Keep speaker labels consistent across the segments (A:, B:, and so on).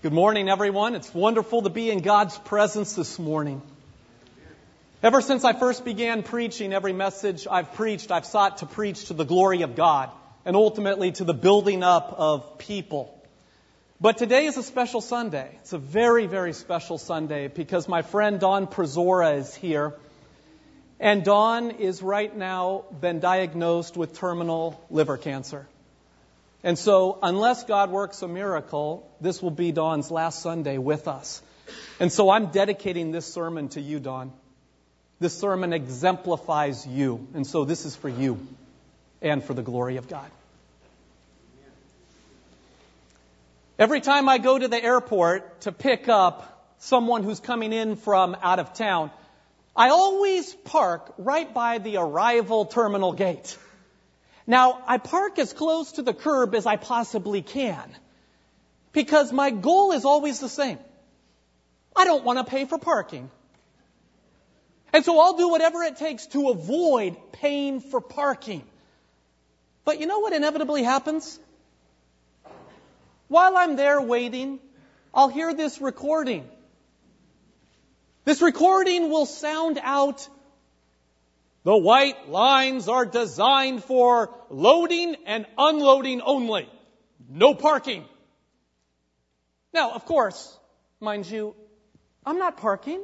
A: Good morning, everyone. It's wonderful to be in God's presence this morning. Ever since I first began preaching, every message I've preached, I've sought to preach to the glory of God and ultimately to the building up of people. But today is a special Sunday. It's a very, very special Sunday because my friend Don Prezora is here. And Don is right now been diagnosed with terminal liver cancer. And so, unless God works a miracle, this will be Don's last Sunday with us. And so I'm dedicating this sermon to you, Don. This sermon exemplifies you. And so this is for you and for the glory of God. Every time I go to the airport to pick up someone who's coming in from out of town, I always park right by the arrival terminal gate. Now, I park as close to the curb as I possibly can because my goal is always the same. I don't want to pay for parking. And so I'll do whatever it takes to avoid paying for parking. But you know what inevitably happens? While I'm there waiting, I'll hear this recording. This recording will sound out, "The white lines are designed for loading and unloading only. No parking." Now, of course, mind you, I'm not parking.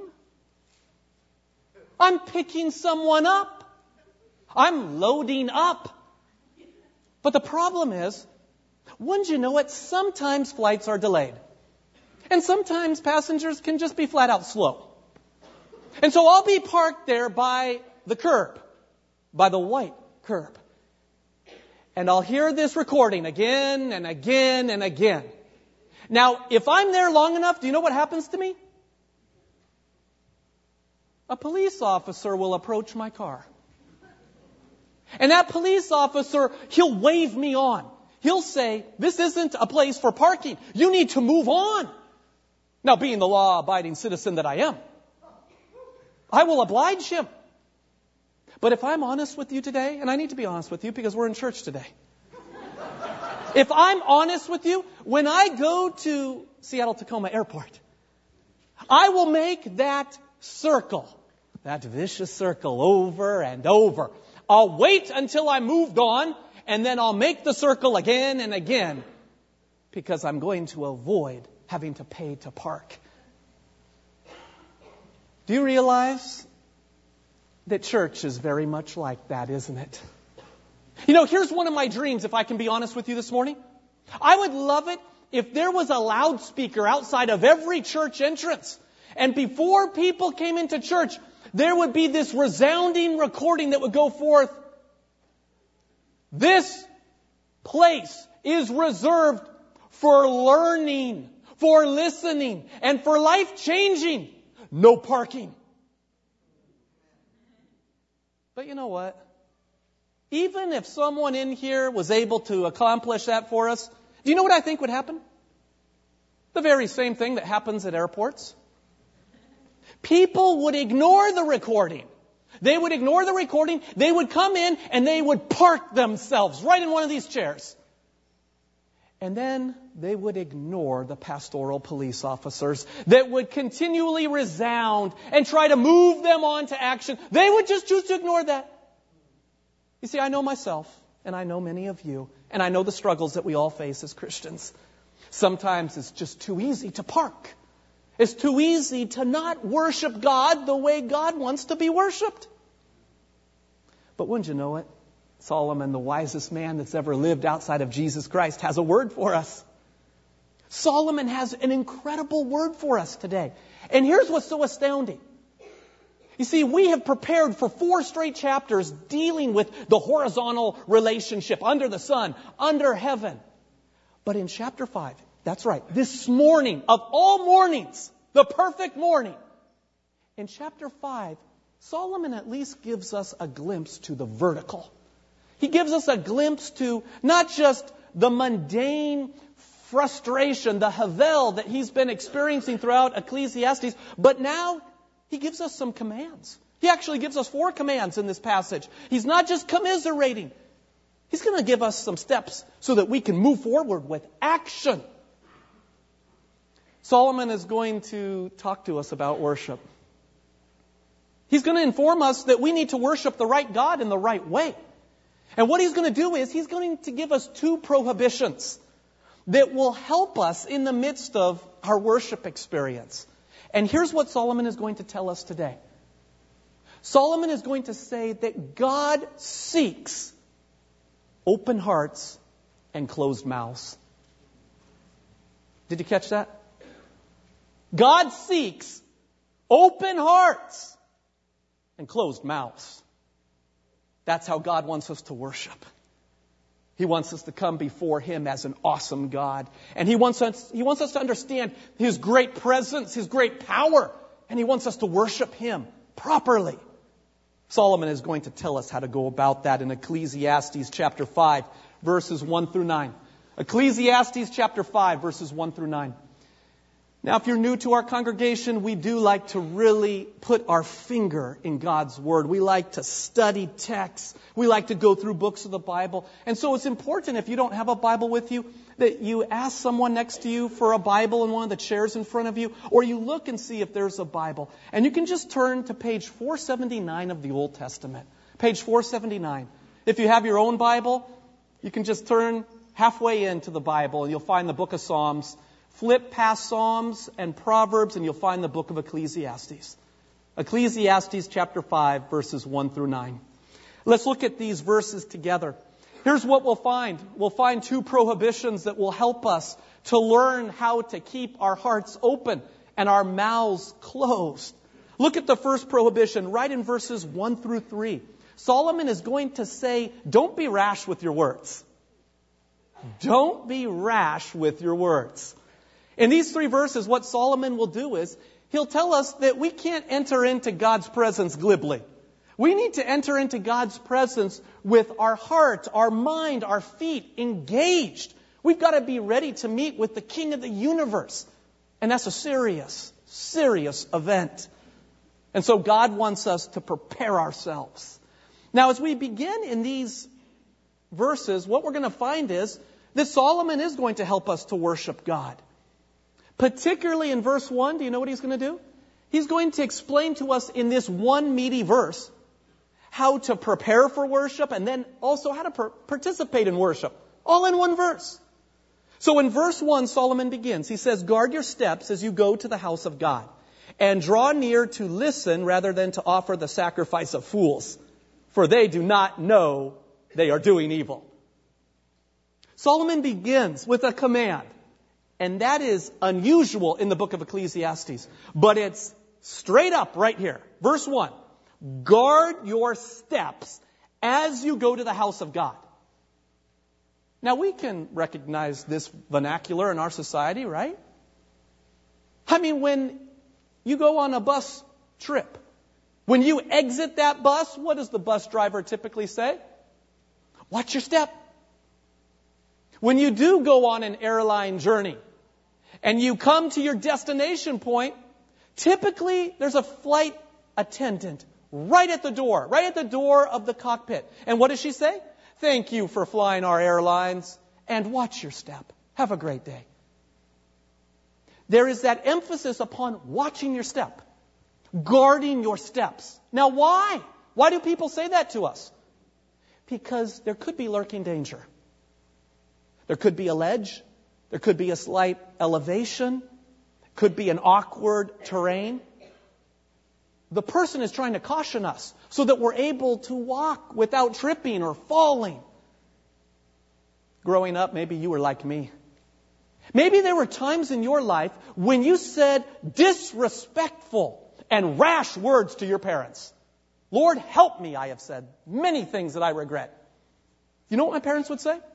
A: I'm picking someone up. I'm loading up. But the problem is, wouldn't you know it, sometimes flights are delayed. And sometimes passengers can just be flat out slow. And so I'll be parked there by the curb, by the white curb. And I'll hear this recording again and again and again. Now, if I'm there long enough, do you know what happens to me? A police officer will approach my car. And that police officer, he'll wave me on. He'll say, "This isn't a place for parking. You need to move on." Now, being the law-abiding citizen that I am, I will oblige him. But if I'm honest with you today, and I need to be honest with you because we're in church today. If I'm honest with you, when I go to Seattle-Tacoma Airport, I will make that circle, that vicious circle over and over. I'll wait until I'm moved on, and then I'll make the circle again and again because I'm going to avoid having to pay to park. Do you realize that church is very much like that, isn't it? You know, here's one of my dreams, if I can be honest with you this morning. I would love it if there was a loudspeaker outside of every church entrance. And before people came into church, there would be this resounding recording that would go forth. "This place is reserved for learning, for listening, and for life-changing. No parking." But you know what? Even if someone in here was able to accomplish that for us, do you know what I think would happen? The very same thing that happens at airports. People would ignore the recording. They would ignore the recording. They would come in and they would park themselves right in one of these chairs. And then they would ignore the pastoral police officers that would continually resound and try to move them on to action. They would just choose to ignore that. You see, I know myself, and I know many of you, and I know the struggles that we all face as Christians. Sometimes it's just too easy to park. It's too easy to not worship God the way God wants to be worshiped. But wouldn't you know it? Solomon, the wisest man that's ever lived outside of Jesus Christ, has a word for us. Solomon has an incredible word for us today. And here's what's so astounding. You see, we have prepared for 4 straight chapters dealing with the horizontal relationship under the sun, under heaven. But in chapter 5, that's right, this morning, of all mornings, the perfect morning, in chapter 5, Solomon at least gives us a glimpse to the vertical. He gives us a glimpse to not just the mundane frustration, the havel that he's been experiencing throughout Ecclesiastes, but now he gives us some commands. He actually gives us 4 commands in this passage. He's not just commiserating. He's going to give us some steps so that we can move forward with action. Solomon is going to talk to us about worship. He's going to inform us that we need to worship the right God in the right way. And what he's going to do is he's going to give us 2 prohibitions that will help us in the midst of our worship experience. And here's what Solomon is going to tell us today. Solomon is going to say that God seeks open hearts and closed mouths. Did you catch that? God seeks open hearts and closed mouths. That's how God wants us to worship. He wants us to come before Him as an awesome God. And He wants us to understand His great presence, His great power. And He wants us to worship Him properly. Solomon is going to tell us how to go about that in Ecclesiastes chapter 5, verses 1 through 9. Ecclesiastes chapter 5, verses 1 through 9. Now, if you're new to our congregation, we do like to really put our finger in God's Word. We like to study texts. We like to go through books of the Bible. And so it's important, if you don't have a Bible with you, that you ask someone next to you for a Bible in one of the chairs in front of you, or you look and see if there's a Bible. And you can just turn to page 479 of the Old Testament. Page 479. If you have your own Bible, you can just turn halfway into the Bible and you'll find the book of Psalms. Flip past Psalms and Proverbs and you'll find the book of Ecclesiastes. Ecclesiastes chapter 5, verses 1 through 9. Let's look at these verses together. Here's what we'll find. We'll find 2 prohibitions that will help us to learn how to keep our hearts open and our mouths closed. Look at the first prohibition right in verses 1 through 3. Solomon is going to say, don't be rash with your words. Don't be rash with your words. In these 3 verses, what Solomon will do is, he'll tell us that we can't enter into God's presence glibly. We need to enter into God's presence with our heart, our mind, our feet engaged. We've got to be ready to meet with the King of the universe. And that's a serious, serious event. And so God wants us to prepare ourselves. Now, as we begin in these verses, what we're going to find is that Solomon is going to help us to worship God. Particularly in verse 1, do you know what he's going to do? He's going to explain to us in this one meaty verse how to prepare for worship and then also how to participate in worship. All in one verse. So in verse 1, Solomon begins. He says, guard your steps as you go to the house of God and draw near to listen rather than to offer the sacrifice of fools, for they do not know they are doing evil. Solomon begins with a command. And that is unusual in the book of Ecclesiastes. But it's straight up right here. Verse 1. Guard your steps as you go to the house of God. Now we can recognize this vernacular in our society, right? I mean, when you go on a bus trip, when you exit that bus, what does the bus driver typically say? Watch your step. When you do go on an airline journey, and you come to your destination point, typically there's a flight attendant right at the door of the cockpit. And what does she say? Thank you for flying our airlines and watch your step. Have a great day. There is that emphasis upon watching your step, guarding your steps. Now why? Why do people say that to us? Because there could be lurking danger. There could be a ledge. There could be a slight elevation. Could be an awkward terrain. The person is trying to caution us so that we're able to walk without tripping or falling. Growing up, maybe you were like me. Maybe there were times in your life when you said disrespectful and rash words to your parents. Lord, help me, I have said many things that I regret. You know what my parents would say?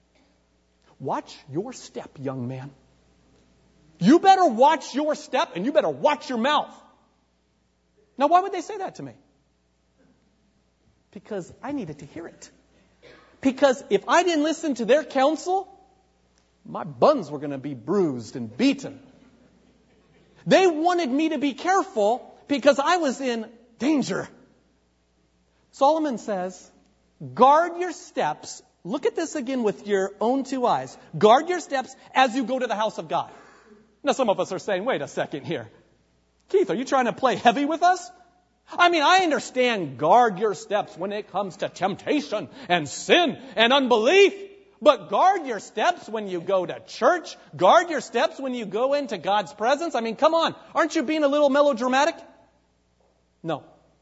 A: Watch your step, young man. You better watch your step and you better watch your mouth. Now, why would they say that to me? Because I needed to hear it. Because if I didn't listen to their counsel, my buns were going to be bruised and beaten. They wanted me to be careful because I was in danger. Solomon says, guard your steps. Look at this again with your own 2 eyes. Guard your steps as you go to the house of God. Now, some of us are saying, wait a second here. Keith, are you trying to play heavy with us? I mean, I understand guard your steps when it comes to temptation and sin and unbelief. But guard your steps when you go to church. Guard your steps when you go into God's presence. I mean, come on. Aren't you being a little melodramatic? No.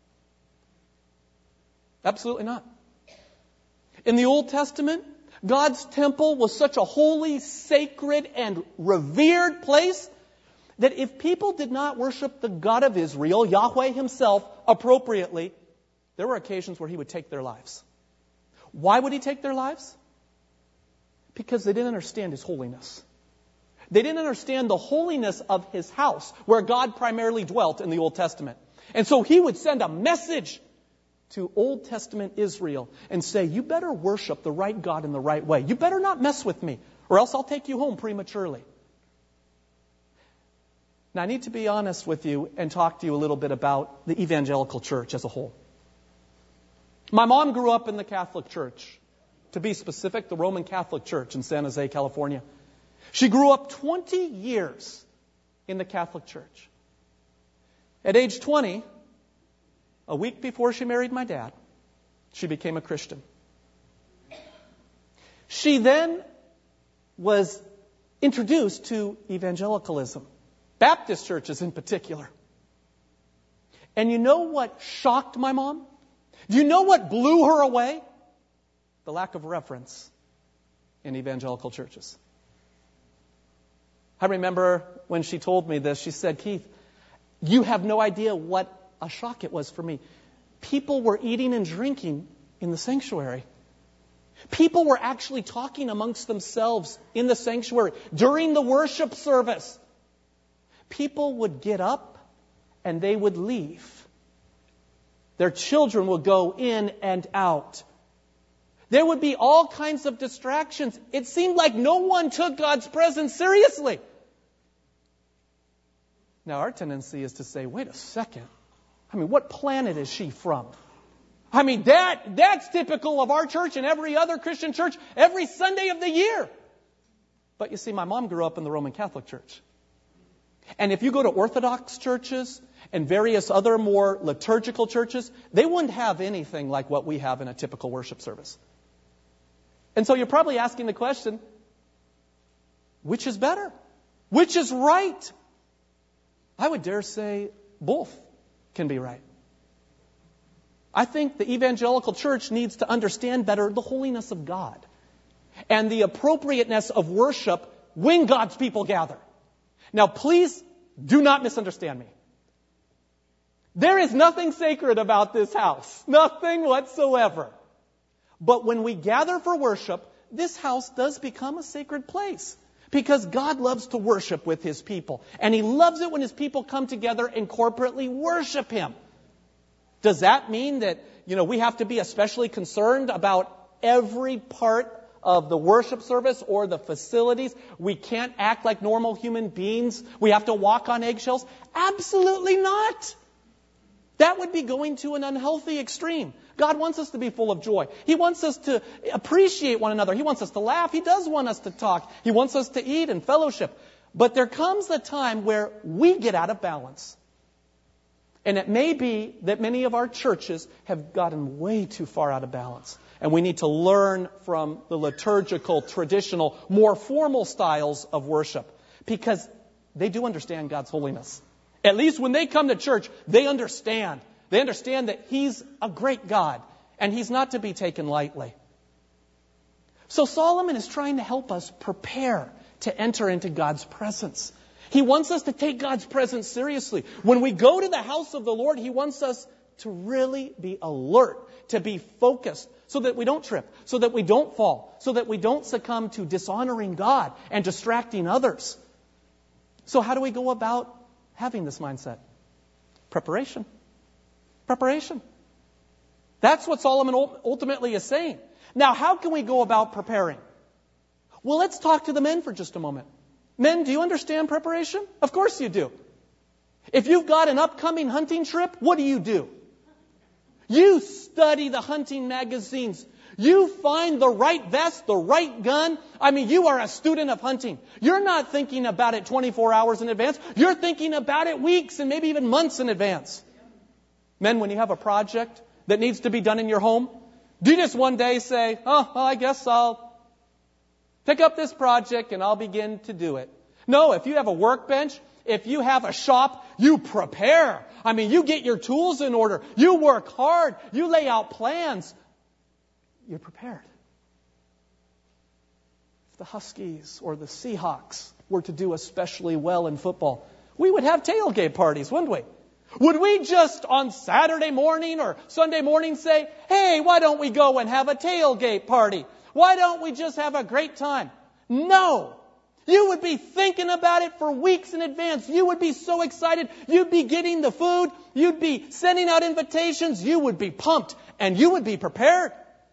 A: Absolutely not. In the Old Testament, God's temple was such a holy, sacred, and revered place that if people did not worship the God of Israel, Yahweh himself, appropriately, there were occasions where he would take their lives. Why would he take their lives? Because they didn't understand his holiness. They didn't understand the holiness of his house, where God primarily dwelt in the Old Testament. And so he would send a message to Old Testament Israel and say, you better worship the right God in the right way. You better not mess with me, or else I'll take you home prematurely. Now, I need to be honest with you and talk to you a little bit about the evangelical church as a whole. My mom grew up in the Catholic Church. To be specific, the Roman Catholic Church in San Jose, California. She grew up 20 years in the Catholic Church. At age 20, a week before she married my dad, she became a Christian. She then was introduced to evangelicalism, Baptist churches in particular. And you know what shocked my mom? Do you know what blew her away? The lack of reverence in evangelical churches. I remember when she told me this, she said, Keith, you have no idea what a shock it was for me. People were eating and drinking in the sanctuary. People were actually talking amongst themselves in the sanctuary during the worship service. People would get up and they would leave. Their children would go in and out. There would be all kinds of distractions. It seemed like no one took God's presence seriously. Now, our tendency is to say, wait a second. I mean, what planet is she from? I mean, that's typical of our church and every other Christian church every Sunday of the year. But you see, my mom grew up in the Roman Catholic Church. And if you go to Orthodox churches and various other more liturgical churches, they wouldn't have anything like what we have in a typical worship service. And so you're probably asking the question, which is better? Which is right? I would dare say both can be right. I think the evangelical church needs to understand better the holiness of God and the appropriateness of worship when God's people gather. Now, please do not misunderstand me. There is nothing sacred about this house. Nothing whatsoever. But when we gather for worship, this house does become a sacred place. Because God loves to worship with His people. And He loves it when His people come together and corporately worship Him. Does that mean that, we have to be especially concerned about every part of the worship service or the facilities? We can't act like normal human beings. We have to walk on eggshells? Absolutely not. That would be going to an unhealthy extreme. God wants us to be full of joy. He wants us to appreciate one another. He wants us to laugh. He does want us to talk. He wants us to eat and fellowship. But there comes a time where we get out of balance. And it may be that many of our churches have gotten way too far out of balance. And we need to learn from the liturgical, traditional, more formal styles of worship. Because they do understand God's holiness. At least when they come to church, they understand. They understand that He's a great God. And He's not to be taken lightly. So Solomon is trying to help us prepare to enter into God's presence. He wants us to take God's presence seriously. When we go to the house of the Lord, He wants us to really be alert, to be focused, so that we don't trip, so that we don't fall, so that we don't succumb to dishonoring God and distracting others. So how do we go about having this mindset? Preparation. Preparation. That's what Solomon ultimately is saying. Now, how can we go about preparing? Well, let's talk to the men for just a moment. Men, do you understand preparation? Of course you do. If you've got an upcoming hunting trip, what do? You study the hunting magazines. You find the right vest, the right gun. I mean, you are a student of hunting. You're not thinking about it 24 hours in advance. You're thinking about it weeks and maybe even months in advance. Men, when you have a project that needs to be done in your home, do you just one day say, oh, well, I guess I'll pick up this project and I'll begin to do it? No, if you have a workbench, if you have a shop, you prepare. I mean, you get your tools in order. You work hard. You lay out plans. You're prepared. If the Huskies or the Seahawks were to do especially well in football, we would have tailgate parties, wouldn't we? Would we just on Saturday morning or Sunday morning say, hey, why don't we go and have a tailgate party? Why don't we just have a great time? No. You would be thinking about it for weeks in advance. You would be so excited. You'd be getting the food. You'd be sending out invitations. You would be pumped and you would be prepared.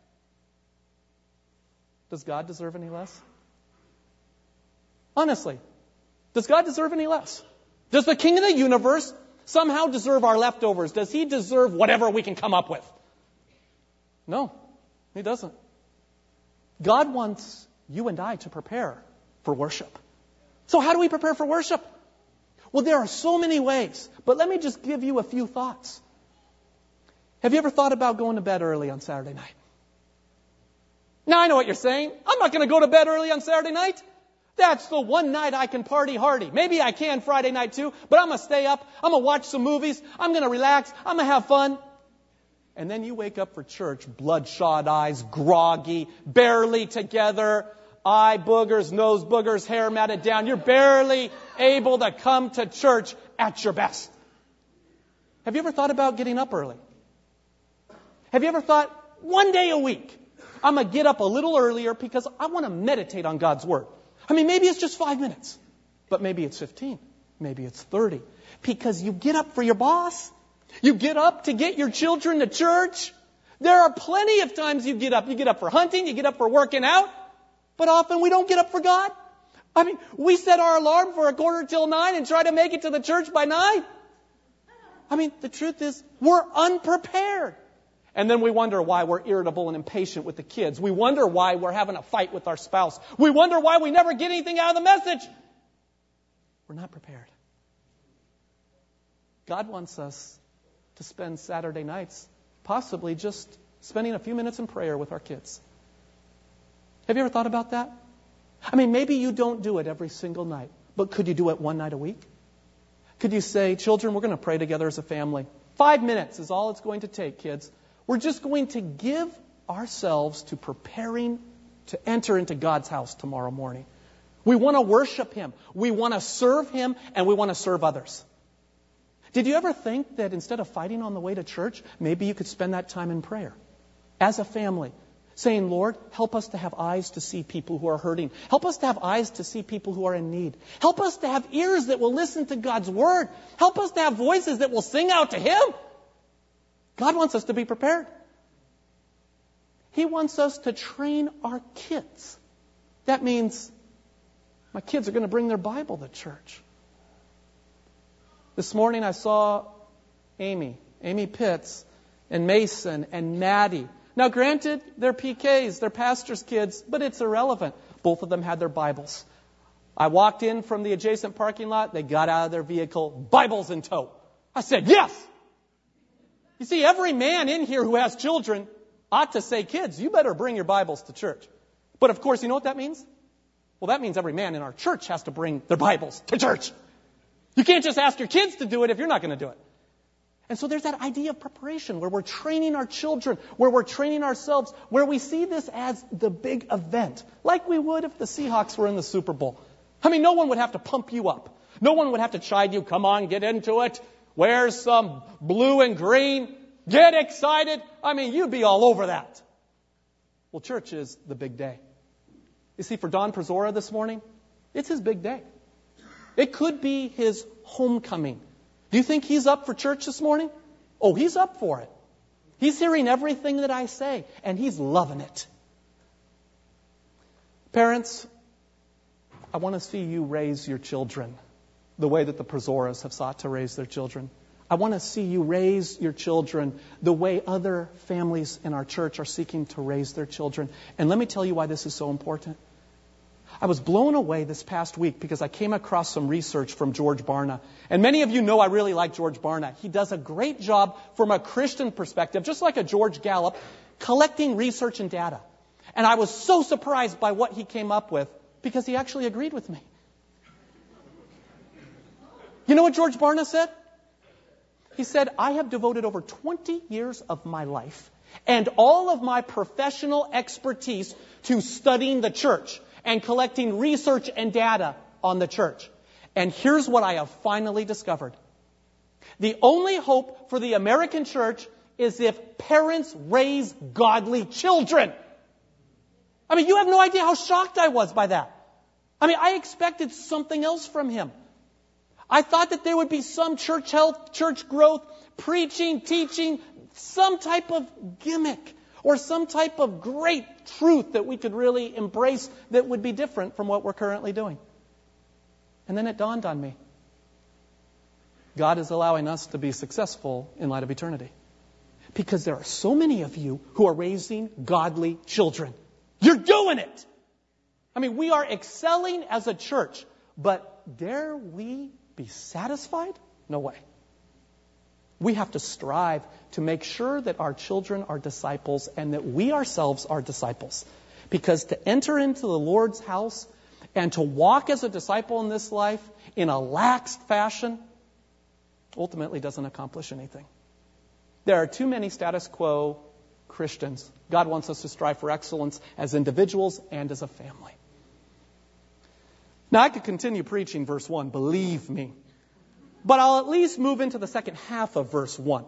A: Does God deserve any less? Honestly, does God deserve any less? Does the King of the universe somehow deserve our leftovers? Does He deserve whatever we can come up with? No, He doesn't. God wants you and I to prepare for worship. So how do we prepare for worship? Well, there are so many ways, but let me just give you a few thoughts. Have you ever thought about going to bed early on Saturday night? Now I know what you're saying. I'm not going to go to bed early on Saturday night. That's the one night I can party hardy. Maybe I can Friday night too, but I'm going to stay up. I'm going to watch some movies. I'm going to relax. I'm going to have fun. And then you wake up for church, bloodshot eyes, groggy, barely together, eye boogers, nose boogers, hair matted down. You're barely able to come to church at your best. Have you ever thought about getting up early? Have you ever thought, one day a week, I'm going to get up a little earlier because I want to meditate on God's Word. I mean, maybe it's just 5 minutes, but maybe it's 15, maybe it's 30. Because you get up for your boss. You get up to get your children to church. There are plenty of times you get up. You get up for hunting, you get up for working out, but often we don't get up for God. I mean, we set our alarm for 9:15 and try to make it to the church by 9. I mean, the truth is, we're unprepared. And then we wonder why we're irritable and impatient with the kids. We wonder why we're having a fight with our spouse. We wonder why we never get anything out of the message. We're not prepared. God wants us to spend Saturday nights possibly just spending a few minutes in prayer with our kids. Have you ever thought about that? I mean, maybe you don't do it every single night, but could you do it one night a week? Could you say, children, we're going to pray together as a family. 5 minutes is all it's going to take, kids. We're just going to give ourselves to preparing to enter into God's house tomorrow morning. We want to worship Him. We want to serve Him, and we want to serve others. Did you ever think that instead of fighting on the way to church, maybe you could spend that time in prayer as a family, saying, Lord, help us to have eyes to see people who are hurting. Help us to have eyes to see people who are in need. Help us to have ears that will listen to God's Word. Help us to have voices that will sing out to Him. God wants us to be prepared. He wants us to train our kids. That means my kids are going to bring their Bible to church. This morning I saw Amy Pitts, and Mason and Maddie. Now granted, they're PKs, they're pastors' kids, but it's irrelevant. Both of them had their Bibles. I walked in from the adjacent parking lot. They got out of their vehicle, Bibles in tow. I said, yes! You see, every man in here who has children ought to say, kids, you better bring your Bibles to church. But of course, you know what that means? Well, that means every man in our church has to bring their Bibles to church. You can't just ask your kids to do it if you're not going to do it. And so there's that idea of preparation where we're training our children, where we're training ourselves, where we see this as the big event, like we would if the Seahawks were in the Super Bowl. I mean, no one would have to pump you up. No one would have to chide you, come on, get into it. Wear some blue and green. Get excited. I mean, you'd be all over that. Well, church is the big day. You see, for Don Prezora this morning, it's his big day. It could be his homecoming. Do you think he's up for church this morning? Oh, he's up for it. He's hearing everything that I say, and he's loving it. Parents, I want to see you raise your children the way that the Prezoras have sought to raise their children. I want to see you raise your children the way other families in our church are seeking to raise their children. And let me tell you why this is so important. I was blown away this past week because I came across some research from George Barna. And many of you know I really like George Barna. He does a great job from a Christian perspective, just like a George Gallup, collecting research and data. And I was so surprised by what he came up with because he actually agreed with me. You know what George Barna said? He said, I have devoted over 20 years of my life and all of my professional expertise to studying the church and collecting research and data on the church. And here's what I have finally discovered. The only hope for the American church is if parents raise godly children. I mean, you have no idea how shocked I was by that. I mean, I expected something else from him. I thought that there would be some church health, church growth, preaching, teaching, some type of gimmick or some type of great truth that we could really embrace that would be different from what we're currently doing. And then it dawned on me. God is allowing us to be successful in light of eternity. Because there are so many of you who are raising godly children. You're doing it! I mean, we are excelling as a church, but dare we be satisfied? No way. We have to strive to make sure that our children are disciples and that we ourselves are disciples. Because to enter into the Lord's house and to walk as a disciple in this life in a laxed fashion ultimately doesn't accomplish anything. There are too many status quo Christians. God wants us to strive for excellence as individuals and as a family. Now, I could continue preaching verse 1, believe me. But I'll at least move into the second half of verse 1.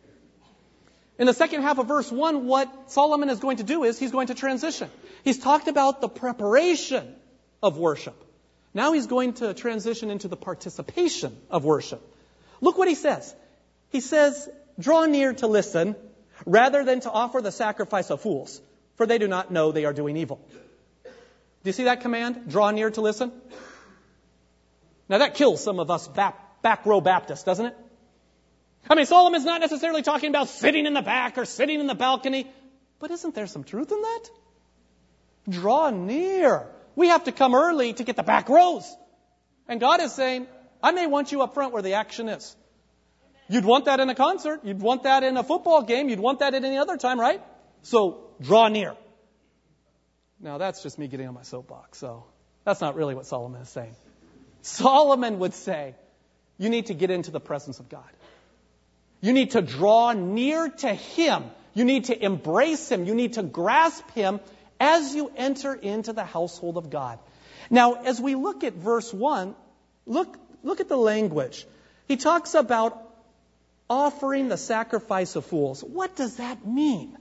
A: In the second half of verse 1, what Solomon is going to do is he's going to transition. He's talked about the preparation of worship. Now he's going to transition into the participation of worship. Look what he says. He says, draw near to listen rather than to offer the sacrifice of fools, for they do not know they are doing evil. Do you see that command? Draw near to listen. Now that kills some of us back row Baptists, doesn't it? I mean, Solomon's not necessarily talking about sitting in the back or sitting in the balcony, but isn't there some truth in that? Draw near. We have to come early to get the back rows. And God is saying, I may want you up front where the action is. You'd want that in a concert. You'd want that in a football game. You'd want that at any other time, right? So draw near. Now, that's just me getting on my soapbox. So that's not really what Solomon is saying. Solomon would say, you need to get into the presence of God. You need to draw near to Him. You need to embrace Him. You need to grasp Him as you enter into the household of God. Now, as we look at verse 1, look at the language. He talks about offering the sacrifice of fools. What does that mean?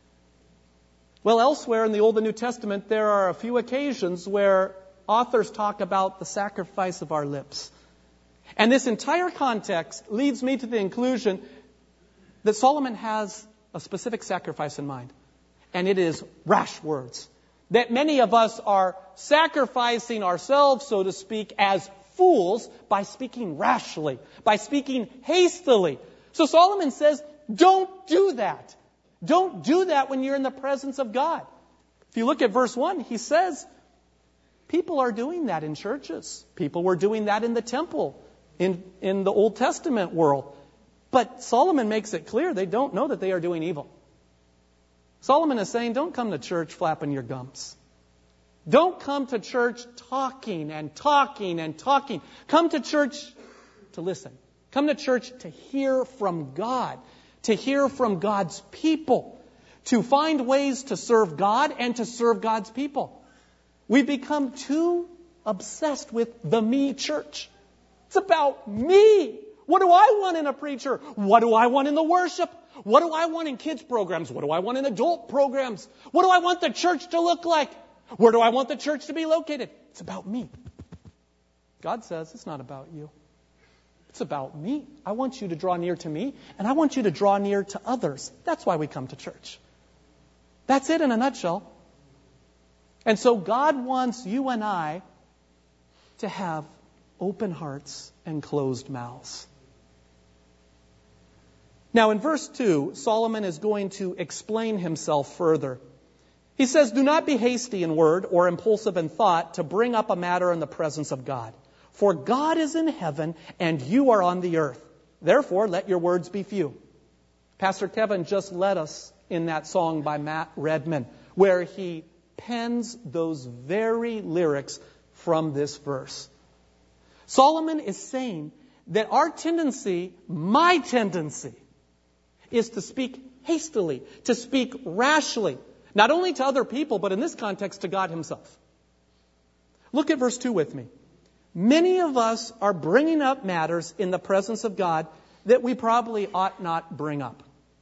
A: Well, elsewhere in the Old and New Testament, there are a few occasions where authors talk about the sacrifice of our lips. And this entire context leads me to the conclusion that Solomon has a specific sacrifice in mind. And it is rash words. That many of us are sacrificing ourselves, so to speak, as fools by speaking rashly, by speaking hastily. So Solomon says, don't do that. Don't do that when you're in the presence of God. If you look at verse 1, he says, people are doing that in churches. People were doing that in the temple, in the Old Testament world. But Solomon makes it clear they don't know that they are doing evil. Solomon is saying, don't come to church flapping your gums. Don't come to church talking and talking and talking. Come to church to listen. Come to church to hear from God, to hear from God's people, to find ways to serve God and to serve God's people. We've become too obsessed with the me church. It's about me. What do I want in a preacher? What do I want in the worship? What do I want in kids programs? What do I want in adult programs? What do I want the church to look like? Where do I want the church to be located? It's about me. God says it's not about you. It's about me. I want you to draw near to me, and I want you to draw near to others. That's why we come to church. That's it in a nutshell. And so God wants you and I to have open hearts and closed mouths. Now in verse 2, Solomon is going to explain himself further. He says, "Do not be hasty in word or impulsive in thought to bring up a matter in the presence of God. For God is in heaven and you are on the earth. Therefore, let your words be few." Pastor Kevin just led us in that song by Matt Redman, where he pens those very lyrics from this verse. Solomon is saying that our tendency, my tendency, is to speak hastily, to speak rashly, not only to other people, but in this context to God himself. Look at verse 2 with me. Many of us are bringing up matters in the presence of God that we probably ought not bring up.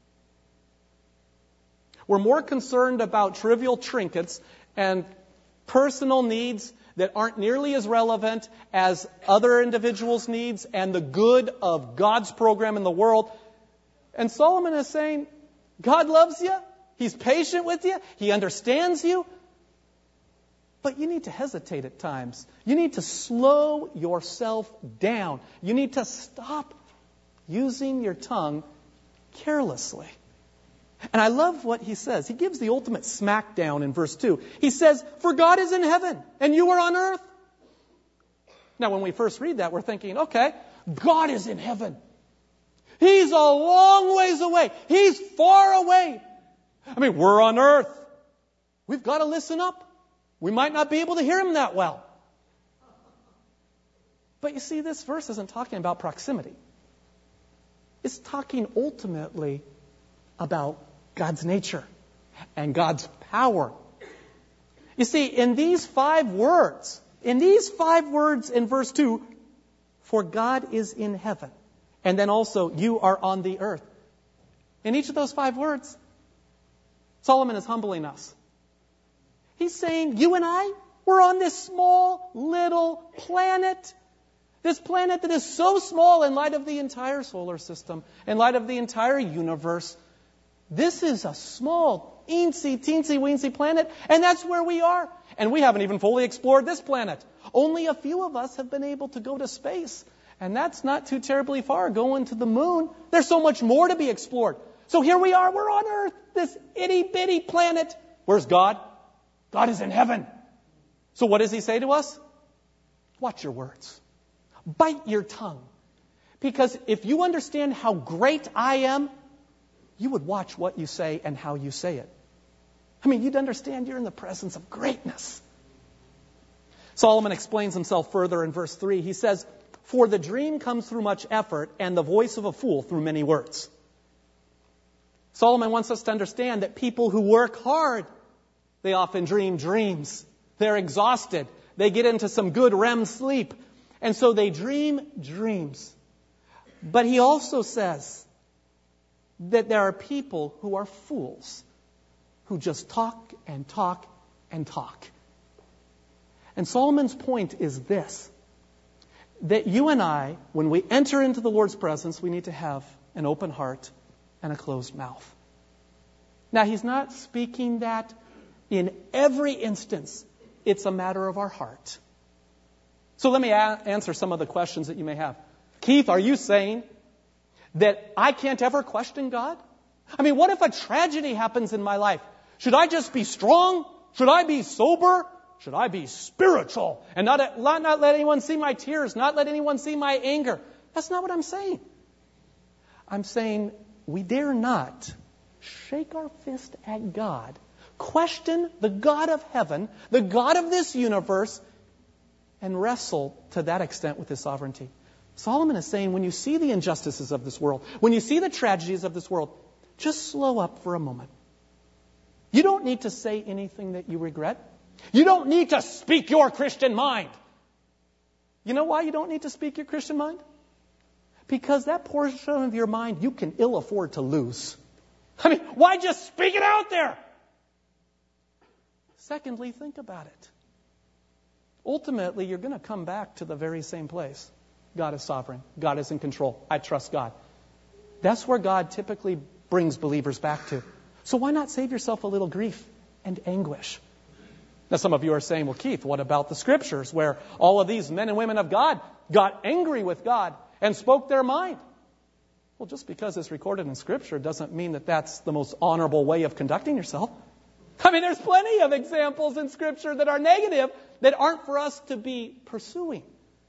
A: We're more concerned about trivial trinkets and personal needs that aren't nearly as relevant as other individuals' needs and the good of God's program in the world. And Solomon is saying, God loves you. He's patient with you. He understands you. But you need to hesitate at times. You need to slow yourself down. You need to stop using your tongue carelessly. And I love what he says. He gives the ultimate smackdown in verse 2. He says, "For God is in heaven and you are on earth." Now, when we first read that, we're thinking, okay, God is in heaven. He's a long ways away. He's far away. I mean, we're on earth. We've got to listen up. We might not be able to hear him that well. But you see, this verse isn't talking about proximity. It's talking ultimately about God's nature and God's power. You see, in these 5 words in verse 2, for God is in heaven, and then also you are on the earth. In each of those 5 words, Solomon is humbling us. He's saying, you and I, we're on this small little planet. This planet that is so small in light of the entire solar system, in light of the entire universe. This is a small, teensy-weensy planet, and that's where we are. And we haven't even fully explored this planet. Only a few of us have been able to go to space. And that's not too terribly far, going to the moon. There's so much more to be explored. So here we are, we're on Earth, this itty-bitty planet. Where's God? God is in heaven. So what does he say to us? Watch your words. Bite your tongue. Because if you understand how great I am, you would watch what you say and how you say it. I mean, you'd understand you're in the presence of greatness. Solomon explains himself further in verse 3. He says, "For the dream comes through much effort, and the voice of a fool through many words." Solomon wants us to understand that people who work hard, they often dream dreams. They're exhausted. They get into some good REM sleep. And so they dream dreams. But he also says that there are people who are fools, who just talk and talk and talk. And Solomon's point is this, that you and I, when we enter into the Lord's presence, we need to have an open heart and a closed mouth. Now, he's not speaking that in every instance. It's a matter of our heart. So let me answer some of the questions that you may have. Keith, are you saying that I can't ever question God? I mean, what if a tragedy happens in my life? Should I just be strong? Should I be sober? Should I be spiritual and not let anyone see my tears, not let anyone see my anger? That's not what I'm saying. I'm saying we dare not shake our fist at God, question the God of heaven, the God of this universe, and wrestle to that extent with his sovereignty. Solomon is saying, when you see the injustices of this world, when you see the tragedies of this world, just slow up for a moment. You don't need to say anything that you regret. You don't need to speak your Christian mind. You know why you don't need to speak your Christian mind? Because that portion of your mind you can ill afford to lose. I mean, why just speak it out there? Secondly, think about it. Ultimately, you're going to come back to the very same place. God is sovereign. God is in control. I trust God. That's where God typically brings believers back to. So why not save yourself a little grief and anguish? Now, some of you are saying, well, Keith, what about the scriptures where all of these men and women of God got angry with God and spoke their mind? Well, just because it's recorded in Scripture doesn't mean that that's the most honorable way of conducting yourself. I mean, there's plenty of examples in Scripture that are negative that aren't for us to be pursuing.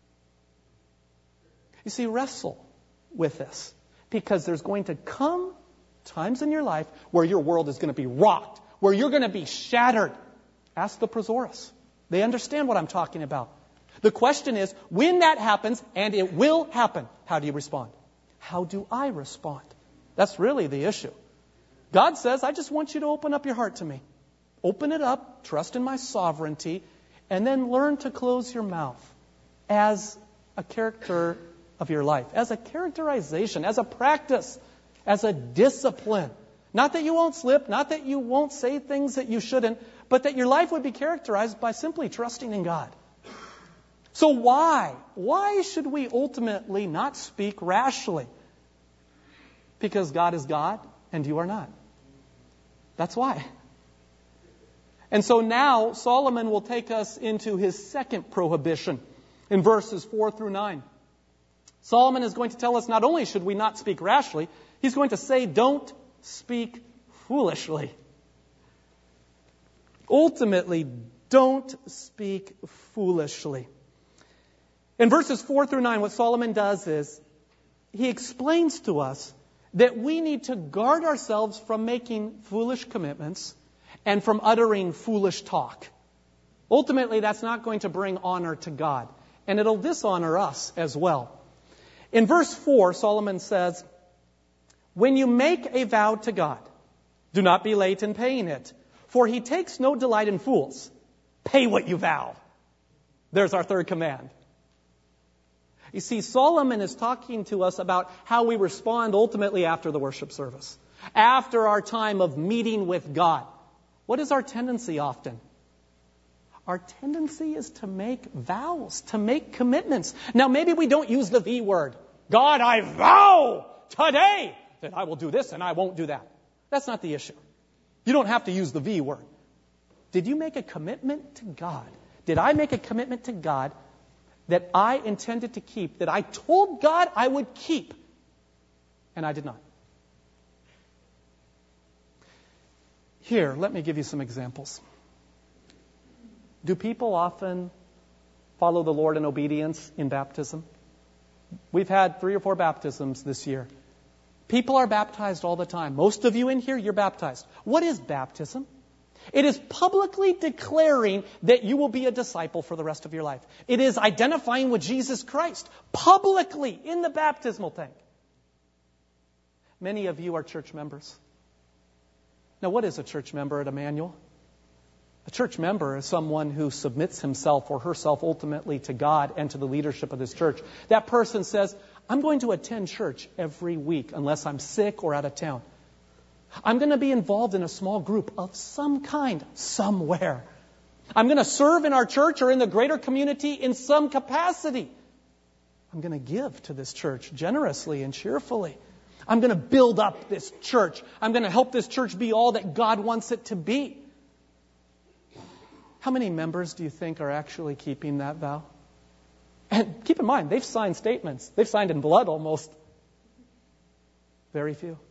A: You see, wrestle with this, because there's going to come times in your life where your world is going to be rocked, where you're going to be shattered. Ask the Prosaurus. They understand what I'm talking about. The question is, when that happens, and it will happen, how do you respond? How do I respond? That's really the issue. God says, I just want you to open up your heart to me. Open it up, trust in my sovereignty, and then learn to close your mouth as a character of your life, as a characterization, as a practice, as a discipline. Not that you won't slip, not that you won't say things that you shouldn't, but that your life would be characterized by simply trusting in God. So why? Why should we ultimately not speak rashly? Because God is God and you are not. That's why. And so now Solomon will take us into his second prohibition in verses 4 through 9. Solomon is going to tell us not only should we not speak rashly, he's going to say don't speak foolishly. Ultimately, don't speak foolishly. In verses 4 through 9, what Solomon does is he explains to us that we need to guard ourselves from making foolish commitments and from uttering foolish talk. Ultimately, that's not going to bring honor to God, and it'll dishonor us as well. In verse 4, Solomon says, when you make a vow to God, do not be late in paying it, for he takes no delight in fools. Pay what you vow. There's our third command. You see, Solomon is talking to us about how we respond ultimately after the worship service, after our time of meeting with God. What is our tendency often? Our tendency is to make vows, to make commitments. Now, maybe we don't use the V word. God, I vow today that I will do this and I won't do that. That's not the issue. You don't have to use the V word. Did you make a commitment to God? Did I make a commitment to God that I intended to keep, that I told God I would keep, and I did not? Here, let me give you some examples. Do people often follow the Lord in obedience in baptism? We've had 3 or 4 baptisms this year. People are baptized all the time. Most of you in here, you're baptized. What is baptism? It is publicly declaring that you will be a disciple for the rest of your life. It is identifying with Jesus Christ publicly in the baptismal tank. Many of you are church members. Now, what is a church member at Emmanuel? A church member is someone who submits himself or herself ultimately to God and to the leadership of this church. That person says, I'm going to attend church every week unless I'm sick or out of town. I'm going to be involved in a small group of some kind, somewhere. I'm going to serve in our church or in the greater community in some capacity. I'm going to give to this church generously and cheerfully. I'm going to build up this church. I'm going to help this church be all that God wants it to be. How many members do you think are actually keeping that vow? And keep in mind, they've signed statements. They've signed in blood almost. Very few.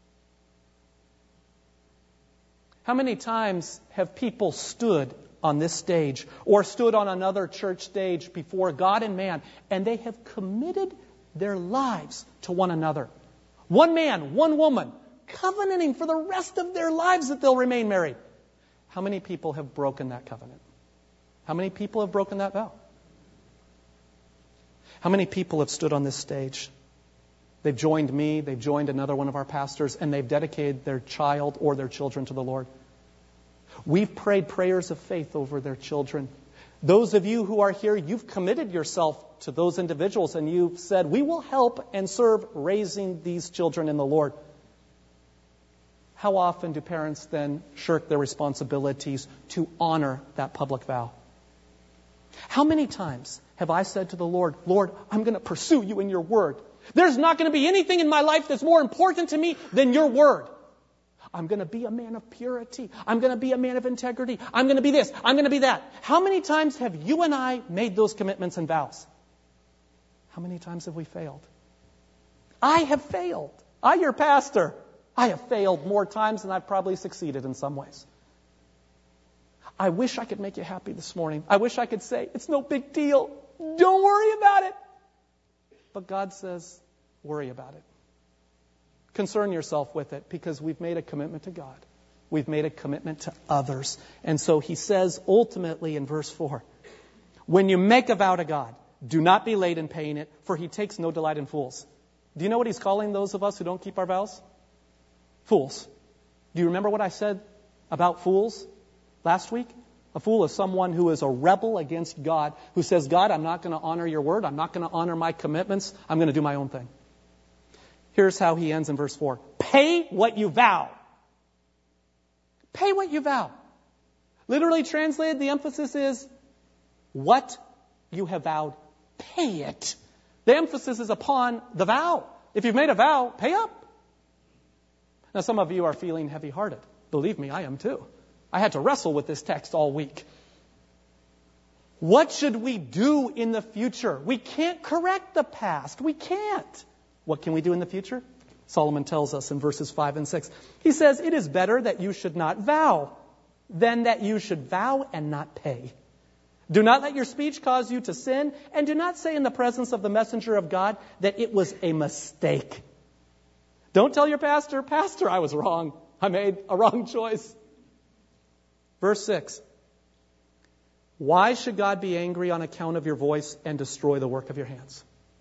A: How many times have people stood on this stage or stood on another church stage before God and man, and they have committed their lives to one another? One man, one woman, covenanting for the rest of their lives that they'll remain married. How many people have broken that covenant? How many people have broken that vow? How many people have stood on this stage? They've joined me, they've joined another one of our pastors, and they've dedicated their child or their children to the Lord. We've prayed prayers of faith over their children. Those of you who are here, you've committed yourself to those individuals, and you've said, we will help and serve raising these children in the Lord. How often do parents then shirk their responsibilities to honor that public vow? How many times have I said to the Lord, Lord, I'm going to pursue you in your word. There's not going to be anything in my life that's more important to me than your word. I'm going to be a man of purity. I'm going to be a man of integrity. I'm going to be this. I'm going to be that. How many times have you and I made those commitments and vows? How many times have we failed? I have failed. I, your pastor, I have failed more times than I've probably succeeded in some ways. I wish I could make you happy this morning. I wish I could say, it's no big deal. Don't worry about it. But God says, worry about it. Concern yourself with it, because we've made a commitment to God. We've made a commitment to others. And so he says ultimately in verse 4, when you make a vow to God, do not be late in paying it, for he takes no delight in fools. Do you know what he's calling those of us who don't keep our vows? Fools. Do you remember what I said about fools last week? A fool is someone who is a rebel against God, who says, God, I'm not going to honor your word. I'm not going to honor my commitments. I'm going to do my own thing. Here's how he ends in verse 4. Pay what you vow. Pay what you vow. Literally translated, the emphasis is what you have vowed, pay it. The emphasis is upon the vow. If you've made a vow, pay up. Now, some of you are feeling heavy-hearted. Believe me, I am too. I had to wrestle with this text all week. What should we do in the future? We can't correct the past. We can't. What can we do in the future? Solomon tells us in verses 5 and 6. He says, it is better that you should not vow than that you should vow and not pay. Do not let your speech cause you to sin, and do not say in the presence of the messenger of God that it was a mistake. Don't tell your pastor, Pastor, I was wrong. I made a wrong choice. Verse 6. Why should God be angry on account of your voice and destroy the work of your hands?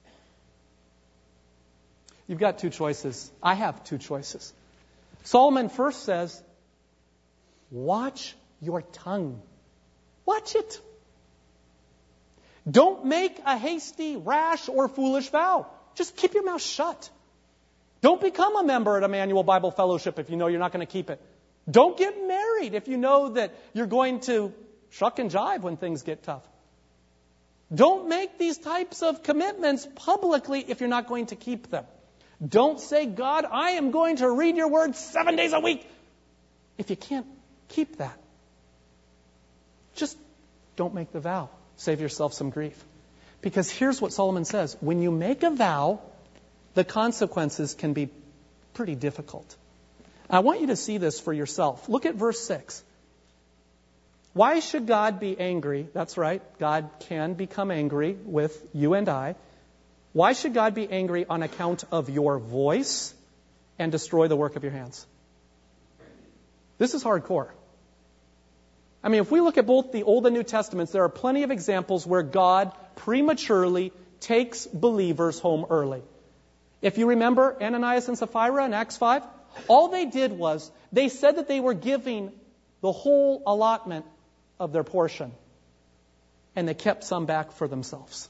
A: You've got two choices. I have two choices. Solomon first says, watch your tongue. Watch it. Don't make a hasty, rash, or foolish vow. Just keep your mouth shut. Don't become a member at Emmanuel Bible Fellowship if you know you're not going to keep it. Don't get married if you know that you're going to shuck and jive when things get tough. Don't make these types of commitments publicly if you're not going to keep them. Don't say, God, I am going to read your word 7 days a week, if you can't keep that. Just don't make the vow. Save yourself some grief. Because here's what Solomon says. When you make a vow, the consequences can be pretty difficult. I want you to see this for yourself. Look at verse 6. Why should God be angry? That's right. God can become angry with you and I. Why should God be angry on account of your voice and destroy the work of your hands? This is hardcore. I mean, if we look at both the Old and New Testaments, there are plenty of examples where God prematurely takes believers home early. If you remember Ananias and Sapphira in Acts 5, all they did was they said that they were giving the whole allotment of their portion, and they kept some back for themselves.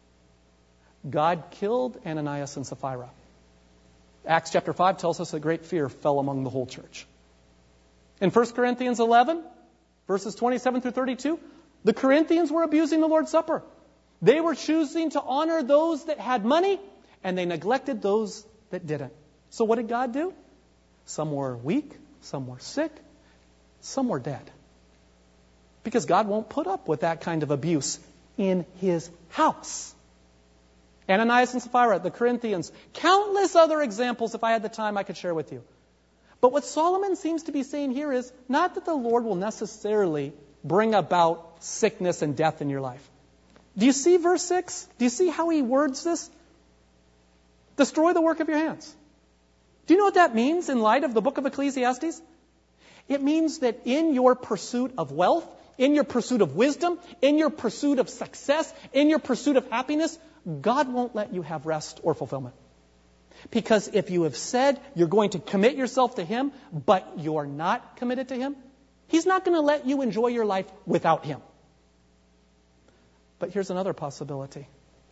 A: God killed Ananias and Sapphira. Acts chapter 5 tells us that great fear fell among the whole church. In 1 Corinthians 11, verses 27 through 32, the Corinthians were abusing the Lord's Supper. They were choosing to honor those that had money, and they neglected those that didn't. So what did God do? Some were weak, some were sick, some were dead. Because God won't put up with that kind of abuse in His house. Ananias and Sapphira, the Corinthians, countless other examples, if I had the time, I could share with you. But what Solomon seems to be saying here is not that the Lord will necessarily bring about sickness and death in your life. Do you see verse 6? Do you see how he words this? Destroy the work of your hands. Do you know what that means in light of the book of Ecclesiastes? It means that in your pursuit of wealth, in your pursuit of wisdom, in your pursuit of success, in your pursuit of happiness, God won't let you have rest or fulfillment. Because if you have said you're going to commit yourself to Him, but you're not committed to Him, He's not going to let you enjoy your life without Him. But here's another possibility.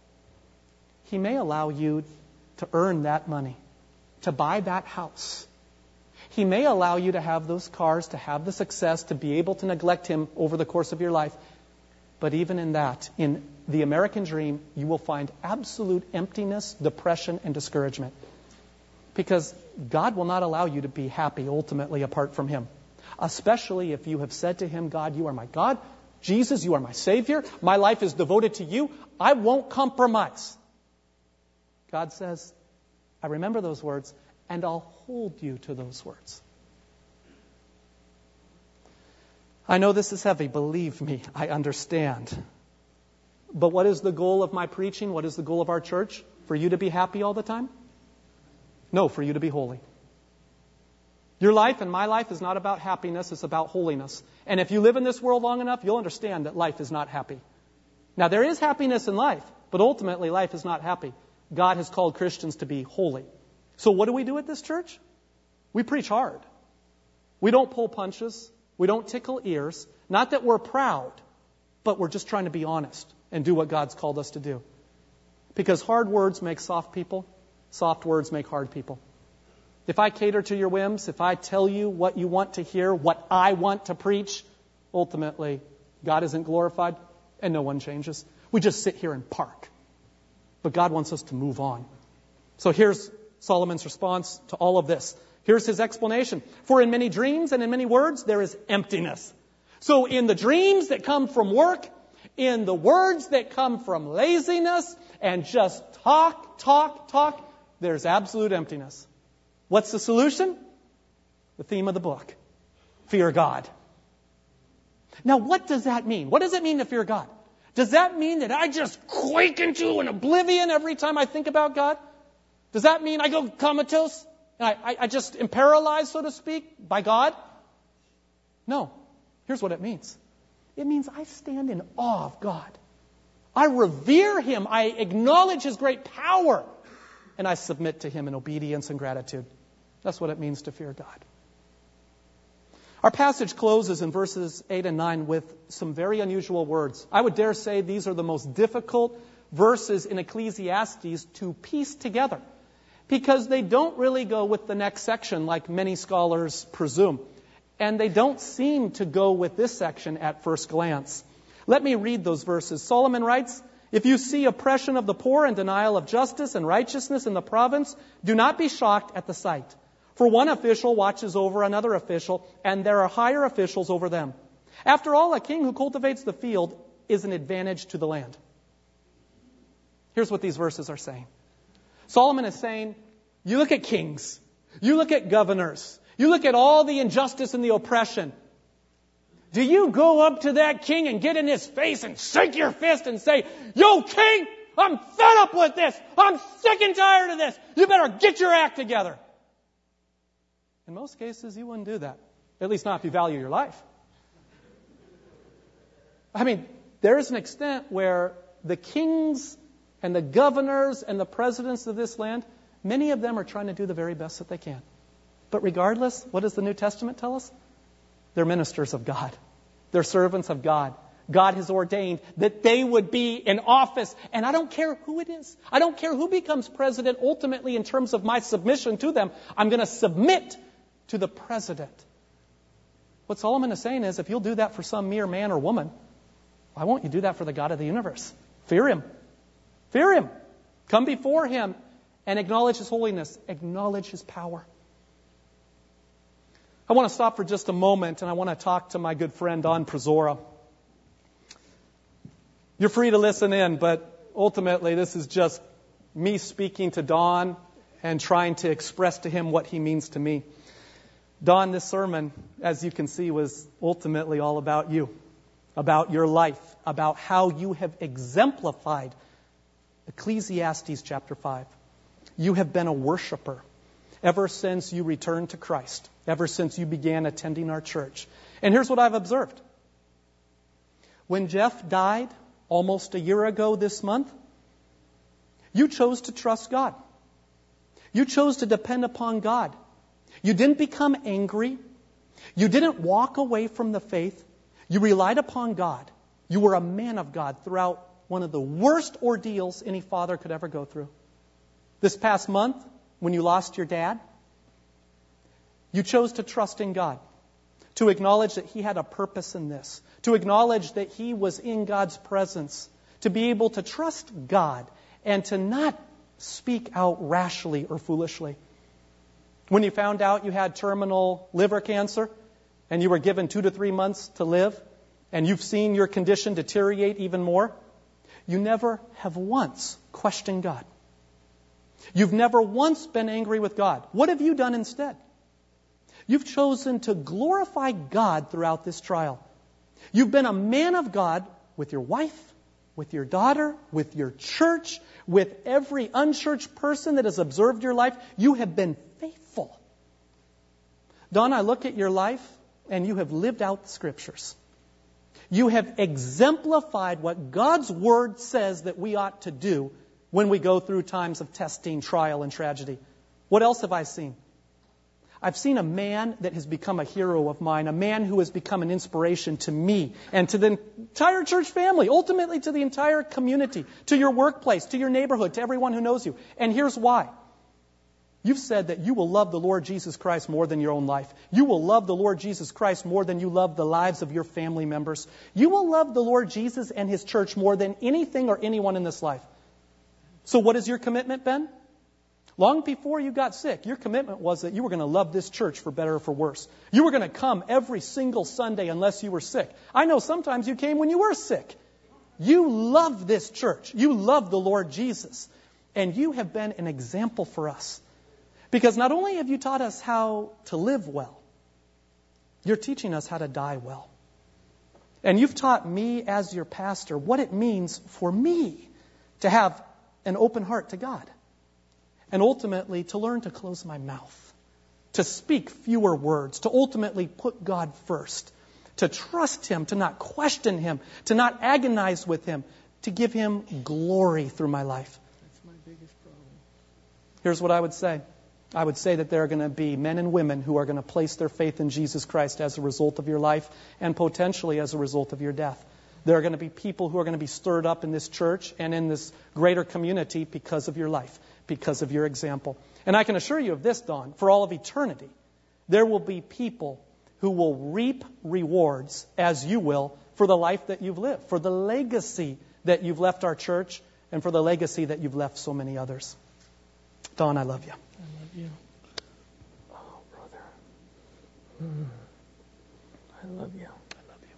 A: He may allow you to earn that money, to buy that house. He may allow you to have those cars, to have the success, to be able to neglect Him over the course of your life. But even in that, in the American dream, you will find absolute emptiness, depression, and discouragement. Because God will not allow you to be happy ultimately apart from Him. Especially if you have said to Him, God, you are my God. Jesus, you are my Savior. My life is devoted to you. I won't compromise. God says, I remember those words, and I'll hold you to those words. I know this is heavy. Believe me, I understand. But what is the goal of my preaching? What is the goal of our church? For you to be happy all the time? No, for you to be holy. Your life and my life is not about happiness, it's about holiness. And if you live in this world long enough, you'll understand that life is not happy. Now, there is happiness in life, but ultimately life is not happy. God has called Christians to be holy. So what do we do at this church? We preach hard. We don't pull punches. We don't tickle ears. Not that we're proud, but we're just trying to be honest and do what God's called us to do. Because hard words make soft people. Soft words make hard people. If I cater to your whims, if I tell you what you want to hear, what I want to preach, ultimately, God isn't glorified and no one changes. We just sit here and park. But God wants us to move on. So here's Solomon's response to all of this. Here's his explanation. For in many dreams and in many words, there is emptiness. So in the dreams that come from work, in the words that come from laziness and just talk, there's absolute emptiness. What's the solution? The theme of the book. Fear God. Now, what does that mean? What does it mean to fear God? Does that mean that I just quake into an oblivion every time I think about God? Does that mean I go comatose? And I just am paralyzed, so to speak, by God? No. Here's what it means. It means I stand in awe of God. I revere Him. I acknowledge His great power. And I submit to Him in obedience and gratitude. That's what it means to fear God. Our passage closes in verses 8 and 9 with some very unusual words. I would dare say these are the most difficult verses in Ecclesiastes to piece together, because they don't really go with the next section like many scholars presume. And they don't seem to go with this section at first glance. Let me read those verses. Solomon writes, "If you see oppression of the poor and denial of justice and righteousness in the province, do not be shocked at the sight. For one official watches over another official, and there are higher officials over them. After all, a king who cultivates the field is an advantage to the land." Here's what these verses are saying. Solomon is saying, you look at kings, you look at governors, you look at all the injustice and the oppression. Do you go up to that king and get in his face and shake your fist and say, "Yo, king, I'm fed up with this. I'm sick and tired of this. You better get your act together"? In most cases, you wouldn't do that. At least not if you value your life. I mean, there is an extent where the kings and the governors and the presidents of this land, many of them are trying to do the very best that they can. But regardless, what does the New Testament tell us? They're ministers of God. They're servants of God. God has ordained that they would be in office. And I don't care who it is. I don't care who becomes president ultimately in terms of my submission to them. I'm going to submit to the president. What Solomon is saying is, if you'll do that for some mere man or woman, why won't you do that for the God of the universe? Fear Him. Fear Him. Come before Him and acknowledge His holiness. Acknowledge His power. I want to stop for just a moment, and I want to talk to my good friend Don Prezora. You're free to listen in, but ultimately this is just me speaking to Don and trying to express to him what he means to me. Don, this sermon, as you can see, was ultimately all about you, about your life, about how you have exemplified Ecclesiastes chapter 5. You have been a worshiper ever since you returned to Christ, ever since you began attending our church. And here's what I've observed. When Jeff died almost a year ago this month, you chose to trust God. You chose to depend upon God. You didn't become angry. You didn't walk away from the faith. You relied upon God. You were a man of God throughout one of the worst ordeals any father could ever go through. This past month, when you lost your dad, you chose to trust in God, to acknowledge that He had a purpose in this, to acknowledge that He was in God's presence, to be able to trust God and to not speak out rashly or foolishly. When you found out you had terminal liver cancer and you were given 2 to 3 months to live, and you've seen your condition deteriorate even more, you never have once questioned God. You've never once been angry with God. What have you done instead? You've chosen to glorify God throughout this trial. You've been a man of God with your wife, with your daughter, with your church, with every unchurched person that has observed your life. You have been faithful. Don, I look at your life and you have lived out the Scriptures. You have exemplified what God's Word says that we ought to do when we go through times of testing, trial, and tragedy. What else have I seen? I've seen a man that has become a hero of mine, a man who has become an inspiration to me and to the entire church family, ultimately to the entire community, to your workplace, to your neighborhood, to everyone who knows you. And here's why. You've said that you will love the Lord Jesus Christ more than your own life. You will love the Lord Jesus Christ more than you love the lives of your family members. You will love the Lord Jesus and His church more than anything or anyone in this life. So what has your commitment been? Long before you got sick, your commitment was that you were going to love this church for better or for worse. You were going to come every single Sunday unless you were sick. I know sometimes you came when you were sick. You love this church. You love the Lord Jesus. And you have been an example for us. Because not only have you taught us how to live well, you're teaching us how to die well. And you've taught me as your pastor what it means for me to have an open heart to God. And ultimately, to learn to close my mouth, to speak fewer words, to ultimately put God first, to trust Him, to not question Him, to not agonize with Him, to give Him glory through my life.
B: That's my biggest problem.
A: Here's what I would say. I would say that there are going to be men and women who are going to place their faith in Jesus Christ as a result of your life and potentially as a result of your death. There are going to be people who are going to be stirred up in this church and in this greater community because of your life, because of your example. And I can assure you of this, Don, for all of eternity, there will be people who will reap rewards, as you will, for the life that you've lived, for the legacy that you've left our church, and for the legacy that you've left so many others. Don, I love you.
B: I love you. Oh, brother. I love you.
A: I love you.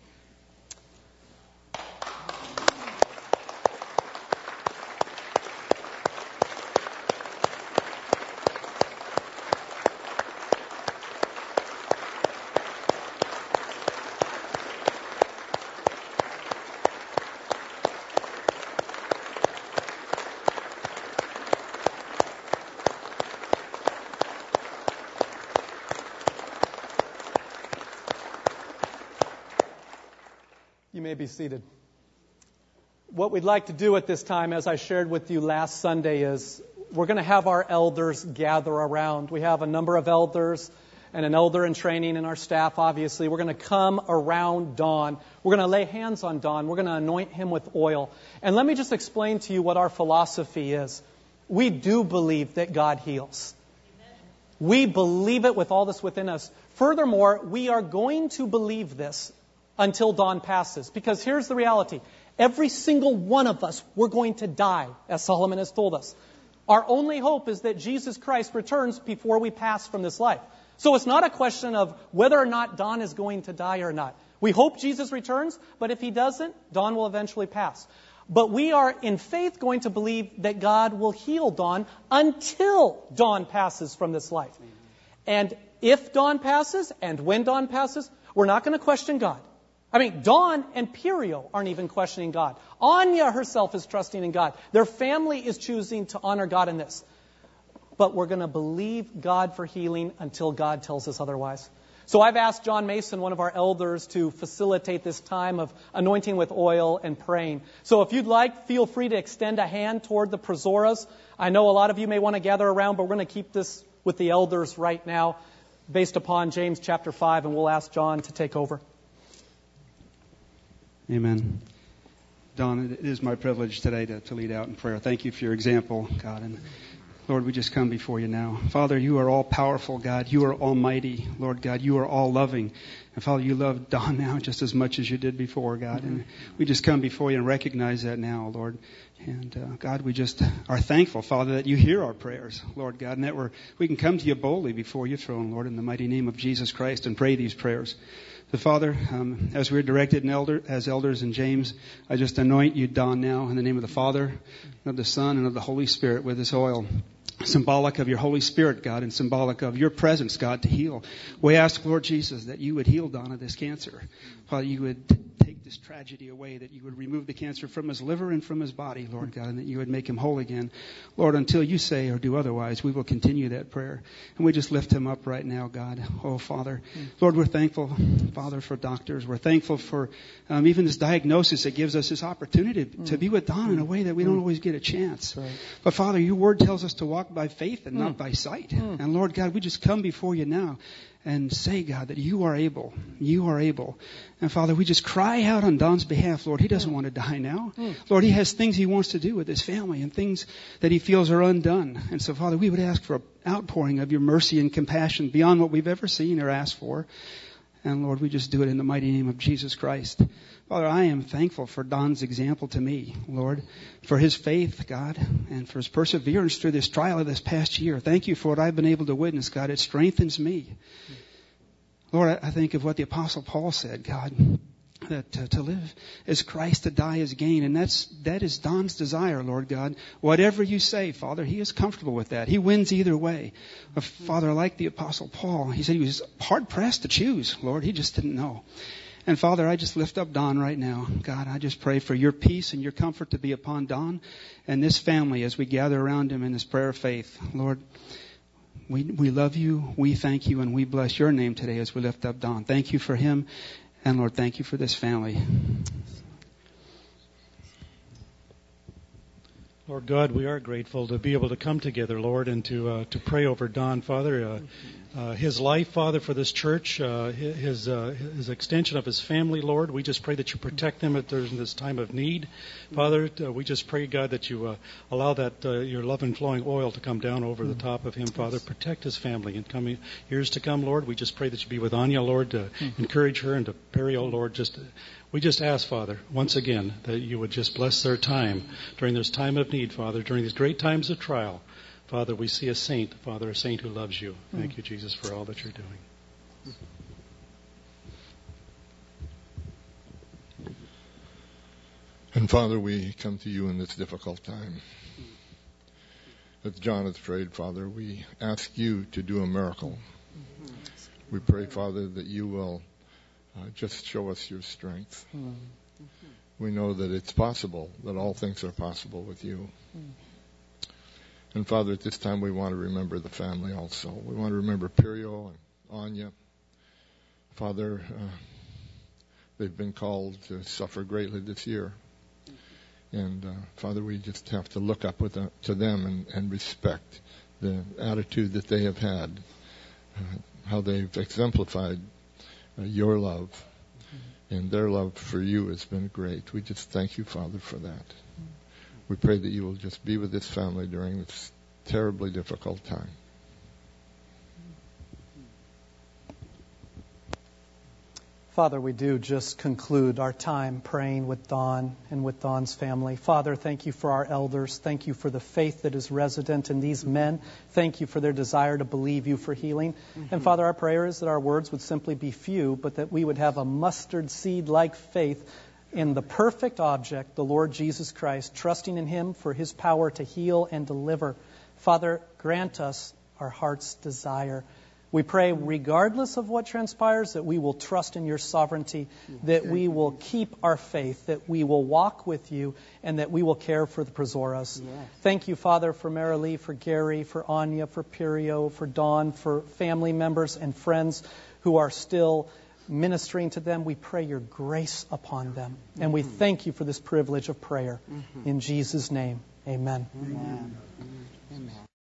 A: You may be seated. What we'd like to do at this time, as I shared with you last Sunday, is we're going to have our elders gather around. We have a number of elders and an elder in training in our staff, obviously. We're going to come around Don. We're going to lay hands on Don. We're going to anoint him with oil. And let me just explain to you what our philosophy is. We do believe that God heals. We believe it with all that's within us. Furthermore, we are going to believe this until Don passes. Because here's the reality. Every single one of us, we're going to die, as Solomon has told us. Our only hope is that Jesus Christ returns before we pass from this life. So it's not a question of whether or not Don is going to die or not. We hope Jesus returns, but if He doesn't, Don will eventually pass. But we are in faith going to believe that God will heal Don until Don passes from this life. And if Don passes, and when Don passes, we're not going to question God. I mean, Dawn and Pirio aren't even questioning God. Anya herself is trusting in God. Their family is choosing to honor God in this. But we're going to believe God for healing until God tells us otherwise. So I've asked John Mason, one of our elders, to facilitate this time of anointing with oil and praying. So if you'd like, feel free to extend a hand toward the Prozoras. I know a lot of you may want to gather around, but we're going to keep this with the elders right now based upon James chapter 5, and we'll ask John to take over.
C: Amen. Don, it is my privilege today to lead out in prayer. Thank you for your example, God. And Lord, we just come before you now. Father, you are all powerful, God. You are almighty, Lord God. You are all loving. And Father, you love Don now just as much as you did before, God. And we just come before you and recognize that now, Lord. And God, we just are thankful, Father, that you hear our prayers, Lord God, and that we can come to you boldly before your throne, Lord, in the mighty name of Jesus Christ and pray these prayers. So, Father, as we're directed as elders in James, I just anoint you, Don, now in the name of the Father, and of the Son, and of the Holy Spirit with this oil. Symbolic of your Holy Spirit, God, and symbolic of your presence, God, to heal. We ask, Lord Jesus, that you would heal Don of this cancer. Father, you would take this tragedy away, that you would remove the cancer from his liver and from his body, Lord God, and that you would make him whole again. Lord, until you say or do otherwise, we will continue that prayer. And we just lift him up right now, God. Oh, Father. Lord, we're thankful, Father, for doctors. We're thankful for even this diagnosis that gives us this opportunity to be with Don in a way that we don't always get a chance.
A: Right.
C: But, Father, your word tells us to walk by faith and not by sight. And, Lord God, we just come before you now and say, God, that you are able. You are able. And, Father, we just cry out on Don's behalf, Lord. He doesn't want to die now. Lord, he has things he wants to do with his family and things that he feels are undone. And so, Father, we would ask for an outpouring of your mercy and compassion beyond what we've ever seen or asked for. And, Lord, we just do it in the mighty name of Jesus Christ. Father, I am thankful for Don's example to me, Lord, for his faith, God, and for his perseverance through this trial of this past year. Thank you for what I've been able to witness, God. It strengthens me. Lord, I think of what the Apostle Paul said, God, that to live is Christ, to die is gain. And that is Don's desire, Lord God. Whatever you say, Father, he is comfortable with that. He wins either way. Father, like the Apostle Paul, he said he was hard-pressed to choose, Lord. He just didn't know. And, Father, I just lift up Don right now. God, I just pray for your peace and your comfort to be upon Don and this family as we gather around him in this prayer of faith. Lord, we love you, we thank you, and we bless your name today as we lift up Don. Thank you for him, and, Lord, thank you for this family.
D: Lord God, we are grateful to be able to come together, Lord, and to pray over Don, Father. His life, Father, for this church, his extension of his family, Lord. We just pray that you protect them during this time of need. Father, we just pray, God, that you allow that your love and flowing oil to come down over the top of him, Father. Protect his family in coming years to come, Lord. We just pray that you be with Anya, Lord, to encourage her, and to Perry, oh Lord. We just ask, Father, once again, that you would just bless their time during this time of need, Father, during these great times of trial. Father, we see a saint, Father, a saint who loves you. Thank you, Jesus, for all that you're doing.
E: And Father, we come to you in this difficult time. As John has prayed, Father, we ask you to do a miracle. We pray, Father, that you will just show us your strength. We know that it's possible, that all things are possible with you. And Father, at this time we want to remember the family also. We want to remember Pirio and Anya. Father, they've been called to suffer greatly this year. And Father, we just have to look up to them and respect the attitude that they have had, how they've exemplified your love. And their love for you has been great. We just thank you, Father, for that. We pray that you will just be with this family during this terribly difficult time.
A: Father, we do just conclude our time praying with Don and with Don's family. Father, thank you for our elders. Thank you for the faith that is resident in these men. Thank you for their desire to believe you for healing. And Father, our prayer is that our words would simply be few, but that we would have a mustard seed-like faith in the perfect object, the Lord Jesus Christ, trusting in him for his power to heal and deliver. Father, grant us our heart's desire. We pray, regardless of what transpires, that we will trust in your sovereignty, that we will keep our faith, that we will walk with you, and that we will care for the Prazoras. Thank you, Father, for Marilee, for Gary, for Anya, for Pirio, for Dawn, for family members and friends who are still ministering to them. We pray your grace upon them. And we thank you for this privilege of prayer. In Jesus' name, amen.
B: Amen. Amen.